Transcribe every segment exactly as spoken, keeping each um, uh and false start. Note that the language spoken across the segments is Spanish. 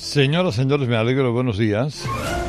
Señoras, señores, me alegro, buenos días.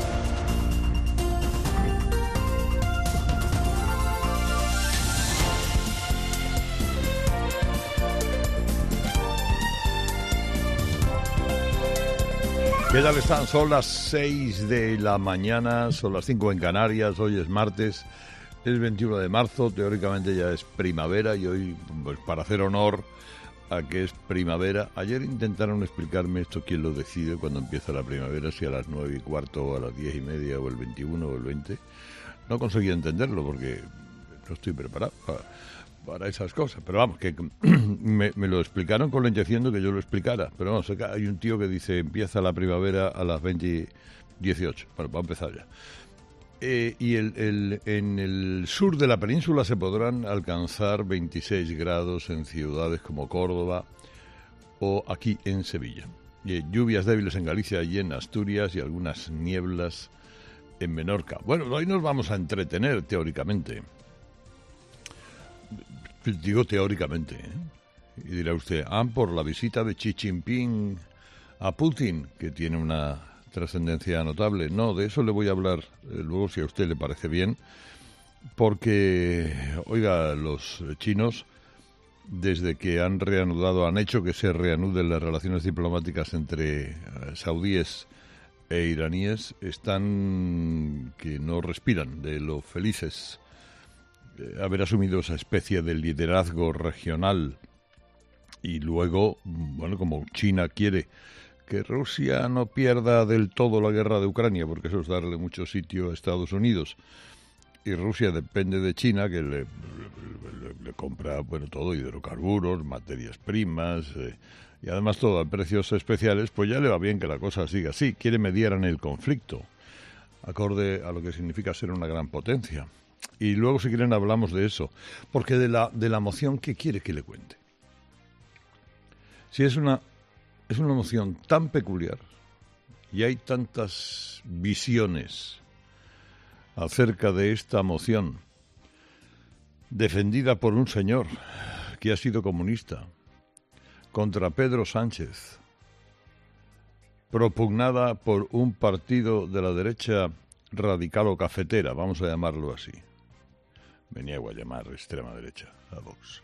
¿Qué tal están? Son las seis de la mañana, son las cinco en Canarias, hoy es martes, es veintiuno de marzo, teóricamente ya es primavera y hoy, pues para hacer honor a que es primavera. Ayer intentaron explicarme esto, quién lo decide cuando empieza la primavera, si a las nueve y cuarto o a las diez y media o el veintiuno o el veinte. No conseguí entenderlo porque no estoy preparado para, para esas cosas. Pero vamos, que me, me lo explicaron con la intención de que yo lo explicara. Pero vamos, hay un tío que dice empieza la primavera a las veinte dieciocho. Bueno, va a empezar ya. Eh, y el, el, en el sur de la península se podrán alcanzar veintiséis grados en ciudades como Córdoba o aquí en Sevilla. Eh, lluvias débiles en Galicia y en Asturias y algunas nieblas en Menorca. Bueno, hoy nos vamos a entretener teóricamente. Digo teóricamente, ¿eh? Y dirá usted, ah, por la visita de Xi Jinping a Putin, que tiene una trascendencia notable. No, de eso le voy a hablar eh, luego, si a usted le parece bien, porque, oiga, los chinos, desde que han reanudado, han hecho que se reanuden las relaciones diplomáticas entre eh, saudíes e iraníes, están que no respiran de lo felices de haber asumido esa especie de liderazgo regional. Y luego, bueno, como China quiere que Rusia no pierda del todo la guerra de Ucrania, porque eso es darle mucho sitio a Estados Unidos, y Rusia depende de China, que le, le, le compra, bueno, todo, hidrocarburos, materias primas, eh, y además todo a precios especiales, pues ya le va bien que la cosa siga así. Quiere mediar en el conflicto, acorde a lo que significa ser una gran potencia. Y luego, si quieren, hablamos de eso, porque de la, de la moción, ¿qué quiere que le cuente? Si es una Es una moción tan peculiar y hay tantas visiones acerca de esta moción, defendida por un señor que ha sido comunista, contra Pedro Sánchez, propugnada por un partido de la derecha radical o cafetera, vamos a llamarlo así. Me niego a llamar extrema derecha a Vox.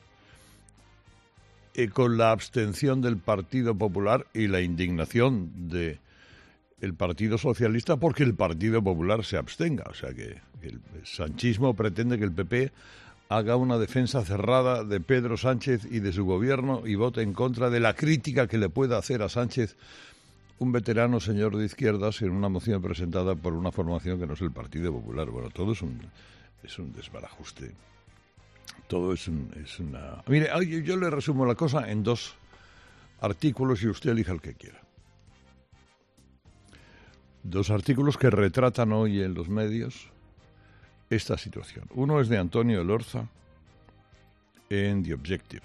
Eh, con la abstención del Partido Popular y la indignación de el Partido Socialista porque el Partido Popular se abstenga. O sea que el sanchismo pretende que el P P haga una defensa cerrada de Pedro Sánchez y de su gobierno y vote en contra de la crítica que le pueda hacer a Sánchez un veterano señor de izquierdas en una moción presentada por una formación que no es el Partido Popular. Bueno, todo es un, es un desbarajuste. Todo es, un, es una... Mire, yo le resumo la cosa en dos artículos y usted elija el que quiera. Dos artículos que retratan hoy en los medios esta situación. Uno es de Antonio Elorza en The Objective,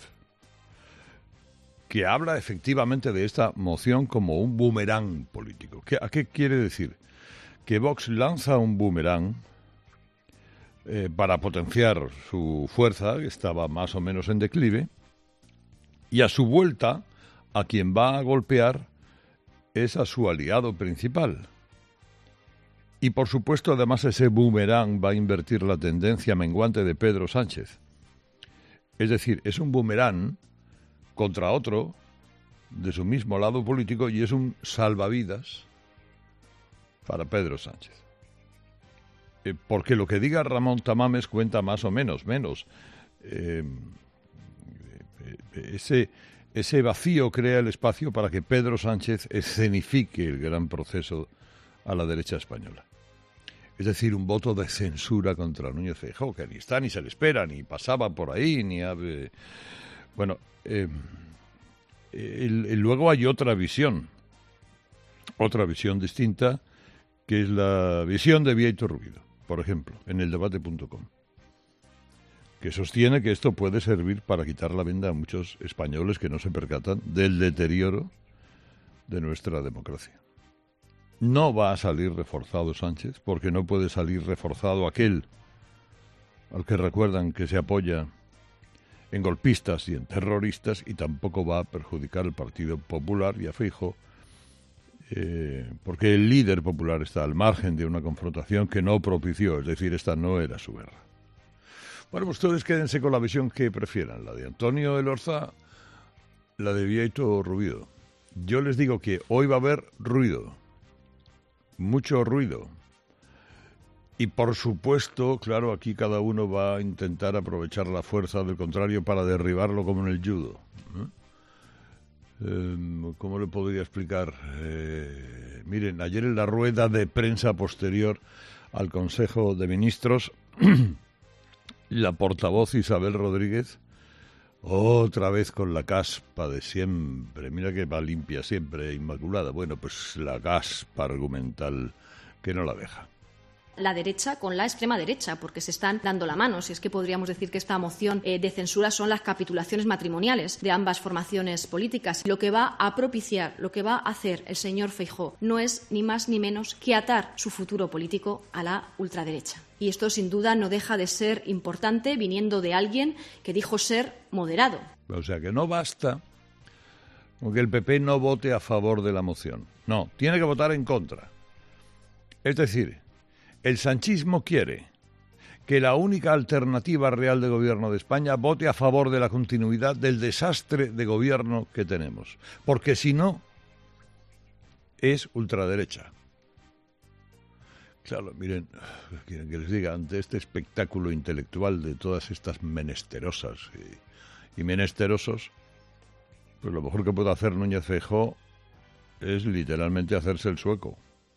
que habla efectivamente de esta moción como un boomerang político. ¿A qué quiere decir? Que Vox lanza un boomerang Eh, para potenciar su fuerza, que estaba más o menos en declive, y a su vuelta, a quien va a golpear es a su aliado principal. Y por supuesto, además, ese boomerang va a invertir la tendencia menguante de Pedro Sánchez. Es decir, es un boomerang contra otro de su mismo lado político y es un salvavidas para Pedro Sánchez. Porque lo que diga Ramón Tamames cuenta más o menos, menos. Eh, ese, ese vacío crea el espacio para que Pedro Sánchez escenifique el gran proceso a la derecha española. Es decir, un voto de censura contra Núñez Feijóo, que ni está, ni se le espera, ni pasaba por ahí, ni... Ave... Bueno, eh, el, el, luego hay otra visión, otra visión distinta, que es la visión de Bieito Rubido, por ejemplo, en el debate punto com, que sostiene que esto puede servir para quitar la venda a muchos españoles que no se percatan del deterioro de nuestra democracia. No va a salir reforzado Sánchez, porque no puede salir reforzado aquel al que recuerdan que se apoya en golpistas y en terroristas, y tampoco va a perjudicar al Partido Popular y a Feijóo eh, porque el líder popular está al margen de una confrontación que no propició, es decir, esta no era su guerra. Bueno, pues ustedes quédense con la visión que prefieran, la de Antonio Elorza, la de Bieito Rubido. Yo les digo que hoy va a haber ruido, mucho ruido. Y por supuesto, claro, aquí cada uno va a intentar aprovechar la fuerza del contrario para derribarlo como en el judo. ¿Eh? Eh, ¿Cómo le podría explicar? Eh, miren, ayer en la rueda de prensa posterior al Consejo de Ministros, la portavoz Isabel Rodríguez, otra vez con la caspa de siempre, mira que va limpia siempre, inmaculada, bueno, pues la caspa argumental que no la deja. La derecha con la extrema derecha, porque se están dando la mano. Si es que podríamos decir que esta moción eh, de censura son las capitulaciones matrimoniales de ambas formaciones políticas. Lo que va a propiciar, lo que va a hacer el señor Feijóo no es ni más ni menos que atar su futuro político a la ultraderecha. Y esto sin duda no deja de ser importante viniendo de alguien que dijo ser moderado. O sea que no basta con que el P P no vote a favor de la moción. No, tiene que votar en contra. Es decir, el sanchismo quiere que la única alternativa real de gobierno de España vote a favor de la continuidad del desastre de gobierno que tenemos. Porque si no, es ultraderecha. Claro, miren, quieren que les diga, ante este espectáculo intelectual de todas estas menesterosas y, y menesterosos, pues lo mejor que puede hacer Núñez Feijóo es literalmente hacerse el sueco.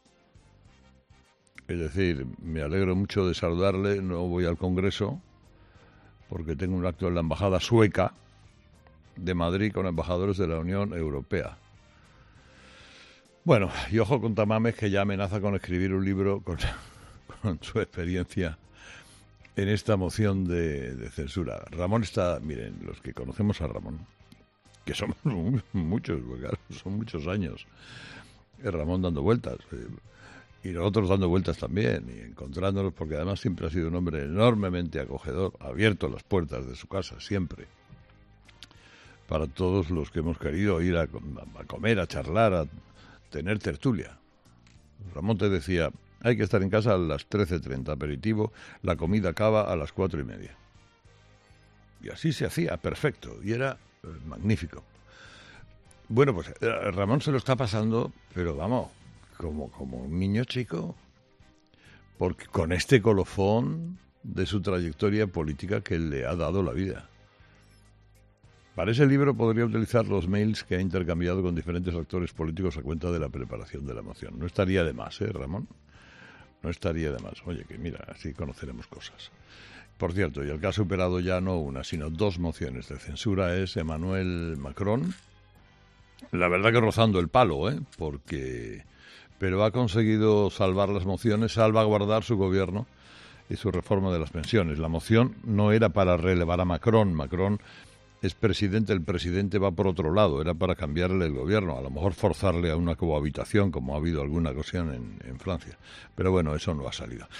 Es decir, me alegro mucho de saludarle, no voy al Congreso, porque tengo un acto en la Embajada Sueca de Madrid con embajadores de la Unión Europea. Bueno, y ojo con Tamames, que ya amenaza con escribir un libro con, con su experiencia en esta moción de, de censura. Ramón está, miren, los que conocemos a Ramón, que somos muchos, claro, son muchos años, es Ramón dando vueltas, eh, y nosotros dando vueltas también, y encontrándonos, porque además siempre ha sido un hombre enormemente acogedor, abierto las puertas de su casa, siempre, para todos los que hemos querido ir a, a comer, a charlar, a tener tertulia. Ramón te decía, hay que estar en casa a las trece treinta, aperitivo, la comida acaba a las cuatro y media. Y así se hacía, perfecto, y era eh, magnífico. Bueno, pues eh, Ramón se lo está pasando, pero vamos, como, como un niño chico, porque con este colofón de su trayectoria política que le ha dado la vida. Para ese libro podría utilizar los mails que ha intercambiado con diferentes actores políticos a cuenta de la preparación de la moción. No estaría de más, ¿eh, Ramón? No estaría de más. Oye, que mira, así conoceremos cosas. Por cierto, y el que ha superado ya no una, sino dos mociones de censura es Emmanuel Macron. La verdad que rozando el palo, ¿eh? Porque... pero ha conseguido salvar las mociones, salvaguardar su gobierno y su reforma de las pensiones. La moción no era para relevar a Macron. Macron es presidente, el presidente va por otro lado, era para cambiarle el gobierno, a lo mejor forzarle a una cohabitación, como ha habido alguna ocasión en, en Francia. Pero bueno, eso no ha salido.